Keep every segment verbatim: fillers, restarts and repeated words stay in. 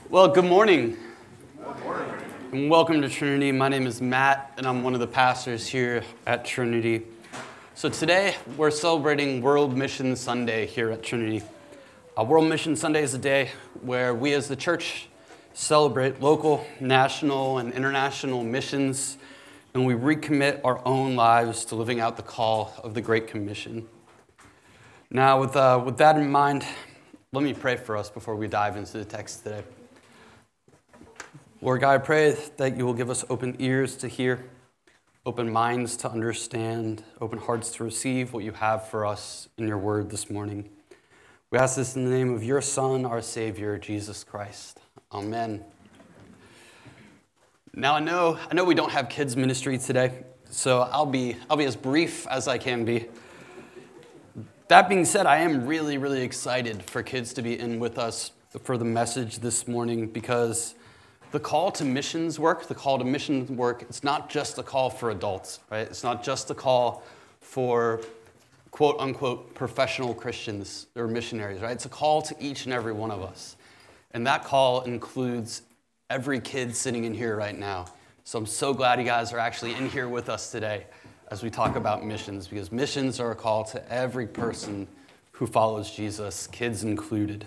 Well, good morning. Good morning. And welcome to Trinity. My name is Matt, and I'm one of the pastors here at Trinity. So today, we're celebrating World Mission Sunday here at Trinity. Uh, World Mission Sunday is a day where we as the church celebrate local, national, and international missions, and we recommit our own lives to living out the call of the Great Commission. Now, with, uh, with that in mind, let me pray for us before we dive into the text today. Lord God, I pray that you will give us open ears to hear, open minds to understand, open hearts to receive what you have for us in your word this morning. We ask this in the name of your Son, our Savior, Jesus Christ. Amen. Now I know I know we don't have kids ministry today, so I'll be I'll be as brief as I can be. That being said, I am really, really excited for kids to be in with us for the message this morning because the call to missions work, the call to missions work, it's not just a call for adults, right? It's not just a call for quote unquote professional Christians or missionaries, right? It's a call to each and every one of us. And that call includes every kid sitting in here right now. So I'm so glad you guys are actually in here with us today as we talk about missions, because missions are a call to every person who follows Jesus, kids included.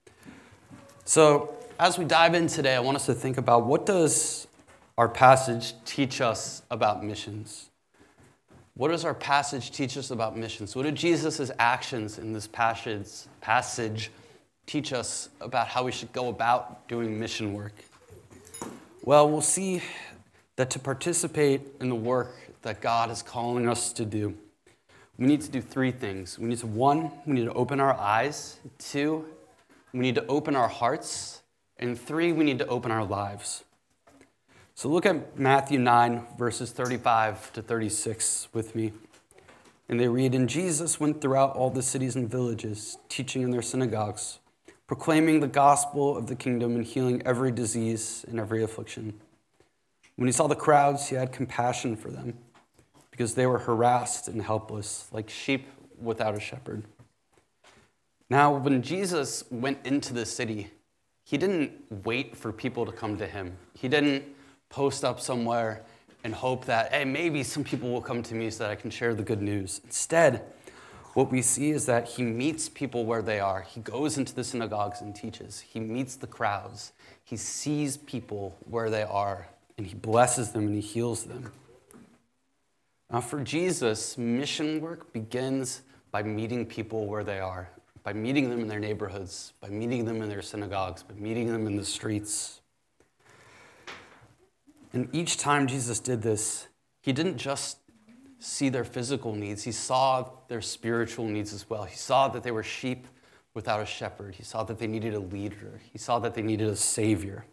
So as we dive in today, I want us to think about what does our passage teach us about missions? What does our passage teach us about missions? What do Jesus' actions in this passage, passage teach us about how we should go about doing mission work? Well, we'll see that to participate in the work that God is calling us to do, we need to do three things. We need to, one, we need to open our eyes. Two, we need to open our hearts. And three, we need to open our lives. So look at Matthew nine, verses thirty-five to thirty-six with me. And they read, "And Jesus went throughout all the cities and villages, teaching in their synagogues, proclaiming the gospel of the kingdom and healing every disease and every affliction. When he saw the crowds, he had compassion for them, because they were harassed and helpless, like sheep without a shepherd." Now, when Jesus went into the city, he didn't wait for people to come to him. He didn't post up somewhere and hope that, hey, maybe some people will come to me so that I can share the good news. Instead, what we see is that he meets people where they are. He goes into the synagogues and teaches. He meets the crowds. He sees people where they are, and he blesses them and he heals them. Now, for Jesus, mission work begins by meeting people where they are, by meeting them in their neighborhoods, by meeting them in their synagogues, by meeting them in the streets. And each time Jesus did this, he didn't just see their physical needs. He saw their spiritual needs as well. He saw that they were sheep without a shepherd. He saw that they needed a leader. He saw that they needed a savior.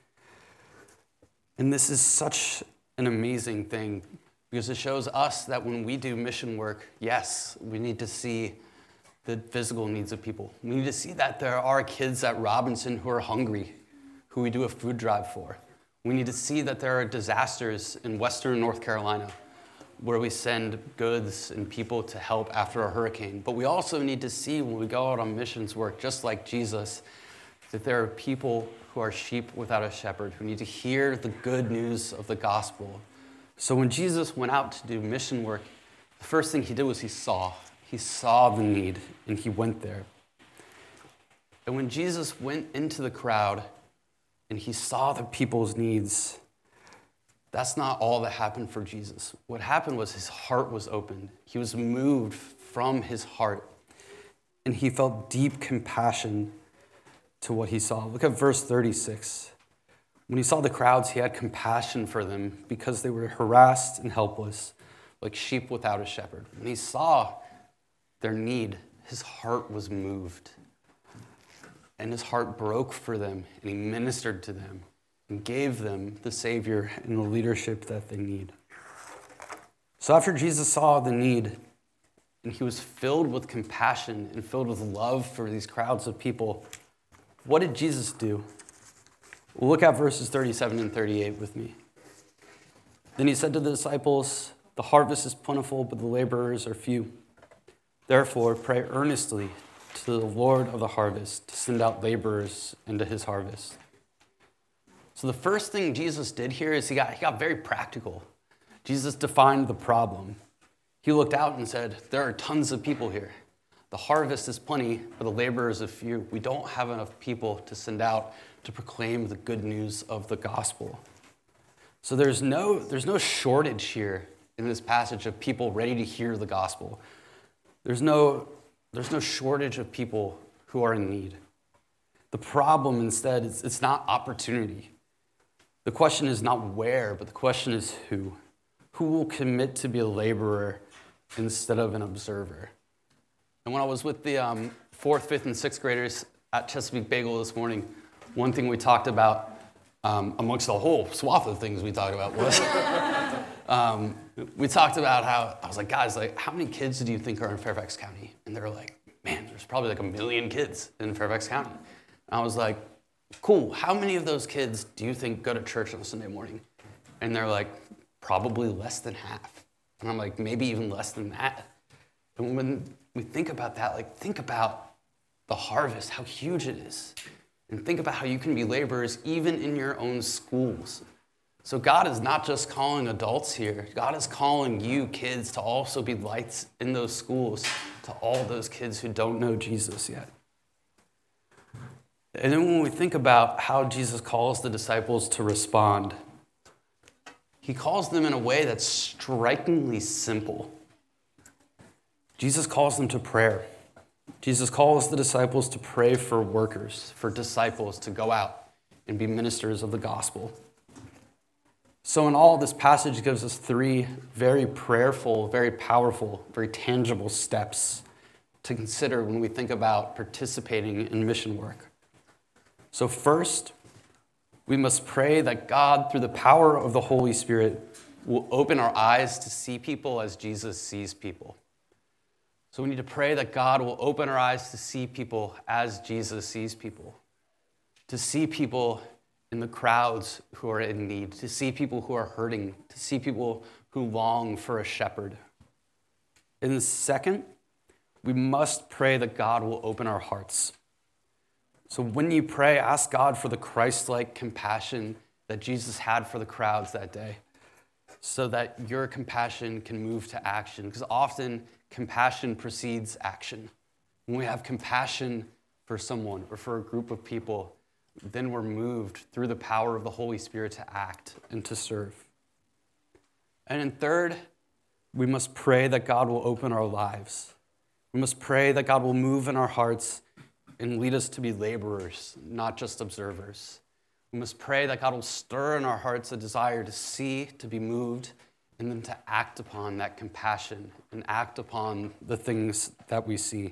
And this is such an amazing thing because it shows us that when we do mission work, yes, we need to see the physical needs of people. We need to see that there are kids at Robinson who are hungry, who we do a food drive for. We need to see that there are disasters in Western North Carolina where we send goods and people to help after a hurricane. But we also need to see when we go out on missions work, just like Jesus, that there are people who are sheep without a shepherd, who need to hear the good news of the gospel. So when Jesus went out to do mission work, the first thing he did was he saw. He saw the need, and he went there. And when Jesus went into the crowd, and he saw the people's needs, that's not all that happened for Jesus. What happened was his heart was opened. He was moved from his heart, and he felt deep compassion to what he saw. Look at verse thirty-six. When he saw the crowds, he had compassion for them because they were harassed and helpless, like sheep without a shepherd. When he saw their need, his heart was moved. And his heart broke for them, and he ministered to them and gave them the Savior and the leadership that they need. So after Jesus saw the need, and he was filled with compassion and filled with love for these crowds of people, what did Jesus do? Well, look at verses thirty-seven and thirty-eight with me. Then he said to the disciples, "The harvest is plentiful, but the laborers are few. Therefore, pray earnestly to the Lord of the harvest to send out laborers into his harvest." So the first thing Jesus did here is he got, he got very practical. Jesus defined the problem. He looked out and said, there are tons of people here. The harvest is plenty, but the laborers are few. We don't have enough people to send out to proclaim the good news of the gospel. So there's no, there's no shortage here in this passage of people ready to hear the gospel. There's no, there's no shortage of people who are in need. The problem instead is it's not opportunity. The question is not where, but the question is who. Who will commit to be a laborer instead of an observer? And when I was with the um, fourth, fifth, and sixth graders at Chesapeake Bagel this morning, one thing we talked about, um, amongst a whole swath of things we talked about, was um, we talked about how, I was like, guys, like, how many kids do you think are in Fairfax County? And they were like, man, there's probably like a million kids in Fairfax County. And I was like, cool, how many of those kids do you think go to church on a Sunday morning? And they're like, probably less than half. And I'm like, maybe even less than that. And when we think about that, like, think about the harvest, how huge it is. And think about how you can be laborers even in your own schools. So God is not just calling adults here. God is calling you kids to also be lights in those schools to all those kids who don't know Jesus yet. And then when we think about how Jesus calls the disciples to respond, he calls them in a way that's strikingly simple. Jesus calls them to prayer. Jesus calls the disciples to pray for workers, for disciples to go out and be ministers of the gospel. So in all, this passage gives us three very prayerful, very powerful, very tangible steps to consider when we think about participating in mission work. So first, we must pray that God, through the power of the Holy Spirit, will open our eyes to see people as Jesus sees people. So we need to pray that God will open our eyes to see people as Jesus sees people, to see people in the crowds who are in need, to see people who are hurting, to see people who long for a shepherd. And second, we must pray that God will open our hearts. So when you pray, ask God for the Christ-like compassion that Jesus had for the crowds that day, so that your compassion can move to action. Because often, compassion precedes action. When we have compassion for someone or for a group of people, then we're moved through the power of the Holy Spirit to act and to serve. And in third, we must pray that God will open our lives. We must pray that God will move in our hearts and lead us to be laborers, not just observers. We must pray that God will stir in our hearts a desire to see, to be moved, and then to act upon that compassion and act upon the things that we see.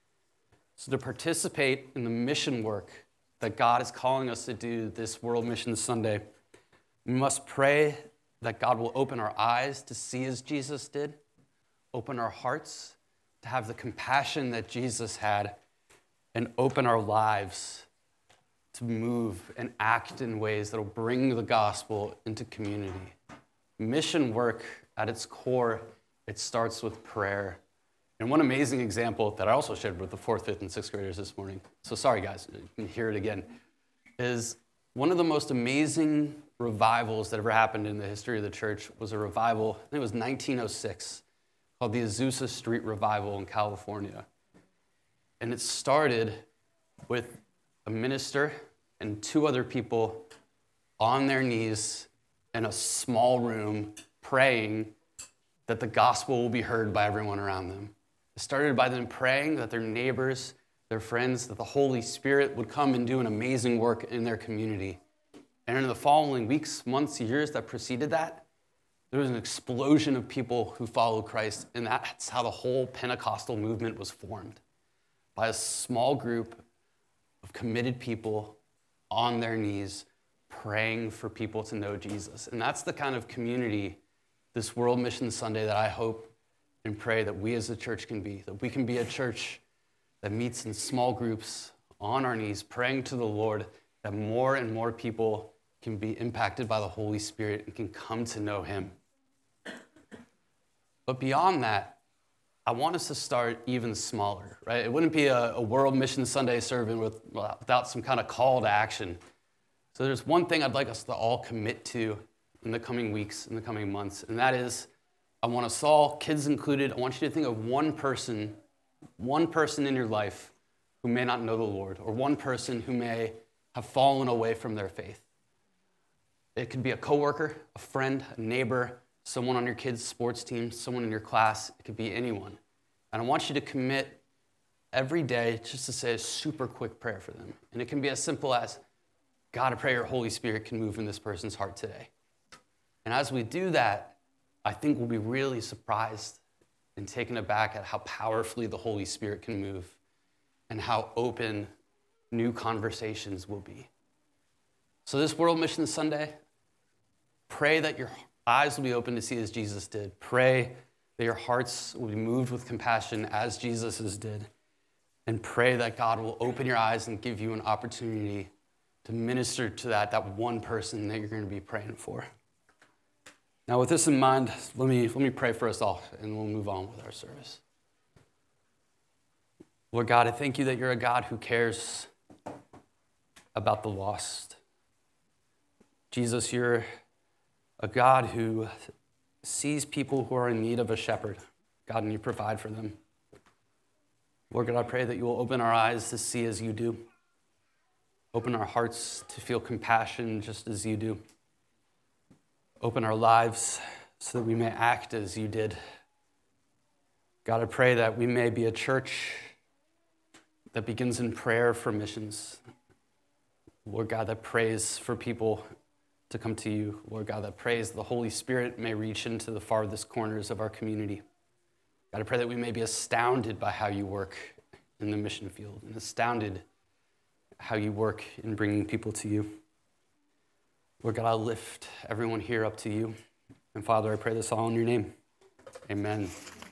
So to participate in the mission work that God is calling us to do this World Mission Sunday, we must pray that God will open our eyes to see as Jesus did, open our hearts to have the compassion that Jesus had, and open our lives to move and act in ways that will bring the gospel into community. Mission work, at its core, it starts with prayer. And one amazing example that I also shared with the fourth, fifth, and sixth graders this morning, so sorry guys, you can hear it again, is one of the most amazing revivals that ever happened in the history of the church was a revival, I think it was nineteen oh six, called the Azusa Street Revival in California. And it started with a minister and two other people on their knees in a small room praying that the gospel will be heard by everyone around them. It started by them praying that their neighbors, their friends, that the Holy Spirit would come and do an amazing work in their community. And in the following weeks, months, years that preceded that, there was an explosion of people who followed Christ, and that's how the whole Pentecostal movement was formed, by a small group of committed people on their knees praying for people to know Jesus. And that's the kind of community this World Mission Sunday that I hope and pray that we as a church can be, that we can be a church that meets in small groups on our knees praying to the Lord, that more and more people can be impacted by the Holy Spirit and can come to know him. But beyond that, I want us to start even smaller, right? It wouldn't be a, a World Mission Sunday serving with, without some kind of call to action. So there's one thing I'd like us to all commit to in the coming weeks, in the coming months, and that is I want us all, kids included, I want you to think of one person, one person in your life who may not know the Lord, or one person who may have fallen away from their faith. It could be a coworker, a friend, a neighbor, someone on your kids' sports team, someone in your class. It could be anyone. And I want you to commit every day just to say a super quick prayer for them. And it can be as simple as, God, I pray your Holy Spirit can move in this person's heart today. And as we do that, I think we'll be really surprised and taken aback at how powerfully the Holy Spirit can move and how open new conversations will be. So this World Mission Sunday, pray that your eyes will be open to see as Jesus did. Pray that your hearts will be moved with compassion as Jesus' did. And pray that God will open your eyes and give you an opportunity to minister to that, that one person that you're going to be praying for. Now, with this in mind, let me, let me pray for us all, and we'll move on with our service. Lord God, I thank you that you're a God who cares about the lost. Jesus, you're a God who sees people who are in need of a shepherd, God, and you provide for them. Lord God, I pray that you will open our eyes to see as you do. Open our hearts to feel compassion just as you do. Open our lives so that we may act as you did. God, I pray that we may be a church that begins in prayer for missions. Lord God, that prays for people to come to you. Lord God, that prays the Holy Spirit may reach into the farthest corners of our community. God, I pray that we may be astounded by how you work in the mission field and astounded how you work in bringing people to you. Lord God, I lift everyone here up to you. And Father, I pray this all in your name. Amen.